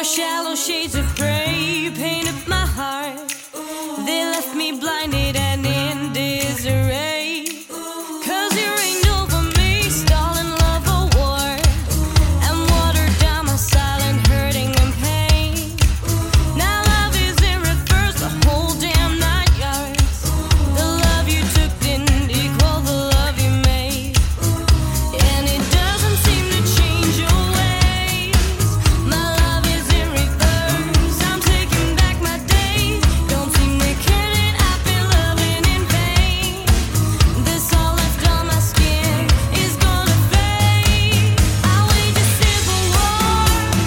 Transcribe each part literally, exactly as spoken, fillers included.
Your shallow shades of gray paint up my heart. They left me blinded and in disarray. Cause you reigned over me, stalling love a war, and watered down my silent hurting and pain. Now love is in reverse, the whole damn night yards. The love you took didn't equal the love you made, and it doesn't seem to change your ways. My love is in reverse, I'm taking back my days. Don't seem to care that I've been loving in vain. This all left on my skin is gonna fade. I waged a civil war,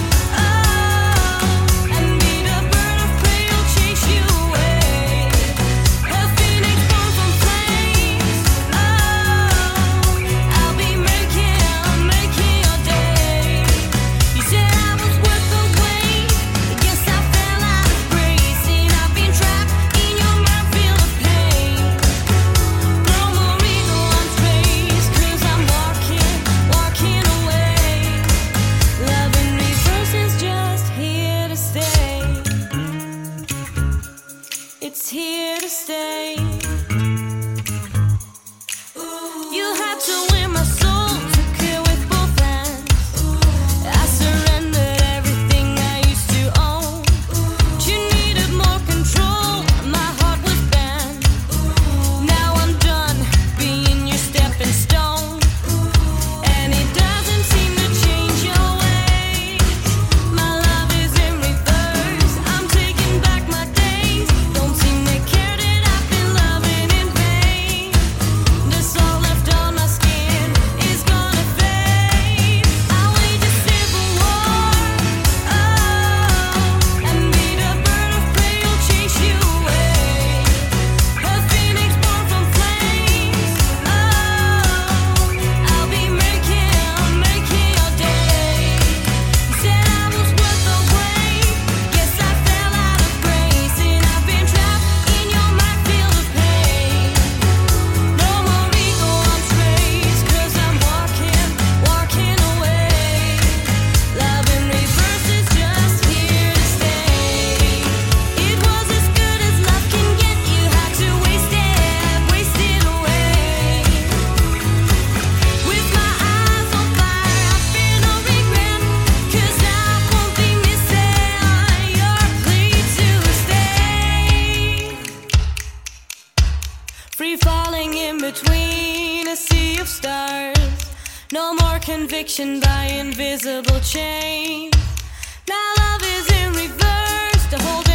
oh, and made a bird of prey will chase you away. A phoenix born from flames, oh, I'll be making, making your day. You said I was worth the wait, guess I fell out of grace, and I've been trapped in your minefield of pain. No more ego on space, cause I'm walking, walking away. Love in reverse is just here to stay. It's here to stay. You had to win my soul, took it with both hands. I surrendered everything I used to own. But you needed more control, my heart was banned. Now I'm done being your stepping stone, and it doesn't seem to change your ways. My love is in reverse, I'm taking back my days. Don't seem to care that I've been loving in vain. This all left on my skin is gonna fade. I waged a civil war, oh, and made a bird of prey will chase you away. A phoenix born from flames, oh, I'll be making, making your day. You said I was worth the wait, guess I fell out of grace, and I've been trapped in your minefield of pain. No more ego on space, cause I'm walking, walking away. Love in reverse is just here to stay. It was as good as love can get, you had to waste it, waste it away. With my eyes on fire, I feel no regret, cause I won't be missing your plea to stay. Free falling in between a sea of stars. No more conviction by invisible chains. Now love is in reverse, the whole